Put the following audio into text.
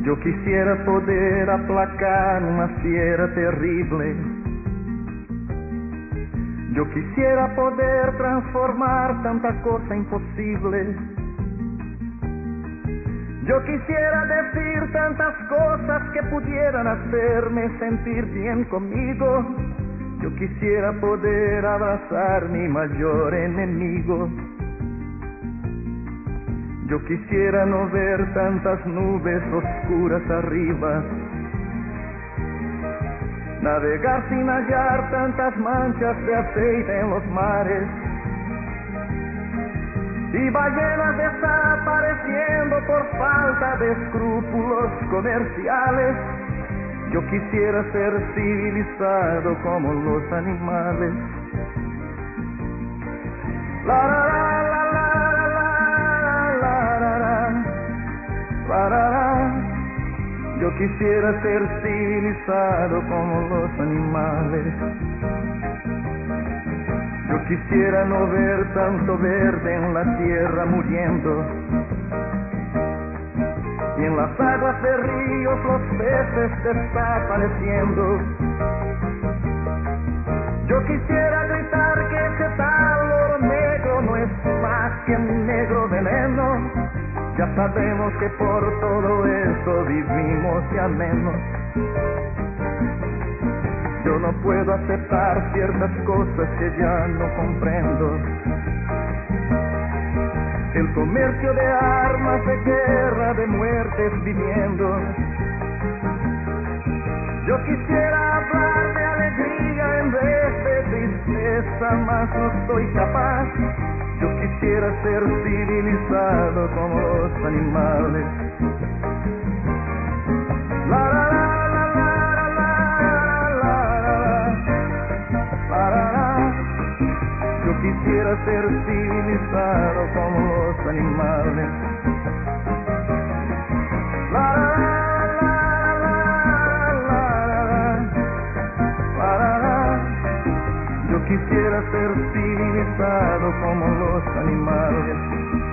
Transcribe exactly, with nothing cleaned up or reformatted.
Yo quisiera poder aplacar una fiera terrible. Yo quisiera poder transformar tanta cosa imposible. Yo quisiera decir tantas cosas que pudieran hacerme sentir bien conmigo. Yo quisiera poder abrazar mi mayor enemigo. Yo quisiera no ver tantas nubes oscuras arriba, navegar sin hallar tantas manchas de aceite en los mares, y ballenas desapareciendo por falta de escrúpulos comerciales. Yo quisiera ser civilizado como los animales. La, la, la, la, la, la, la, la, la, la, la. Yo quisiera ser civilizado como los animales. Yo quisiera no ver tanto verde en la tierra muriendo, y en las aguas de ríos los peces desapareciendo. Yo quisiera gritar que ese tal oro negro no es más que un negro veneno. Ya sabemos que por todo eso vivimos ya menos. Yo no puedo aceptar ciertas cosas que ya no comprendo. El comercio de armas, de guerra, de muertes viviendo. Yo quisiera hablar de alegría en vez de tristeza, mas no soy capaz. Yo quisiera ser civilizado como los animales. La, la, la, la, la, la, la, la, la, la. Yo quisiera ser civilizado como los animales. La, la, la, la, la, la, la, la. Yo quisiera ser civilizado como los animales.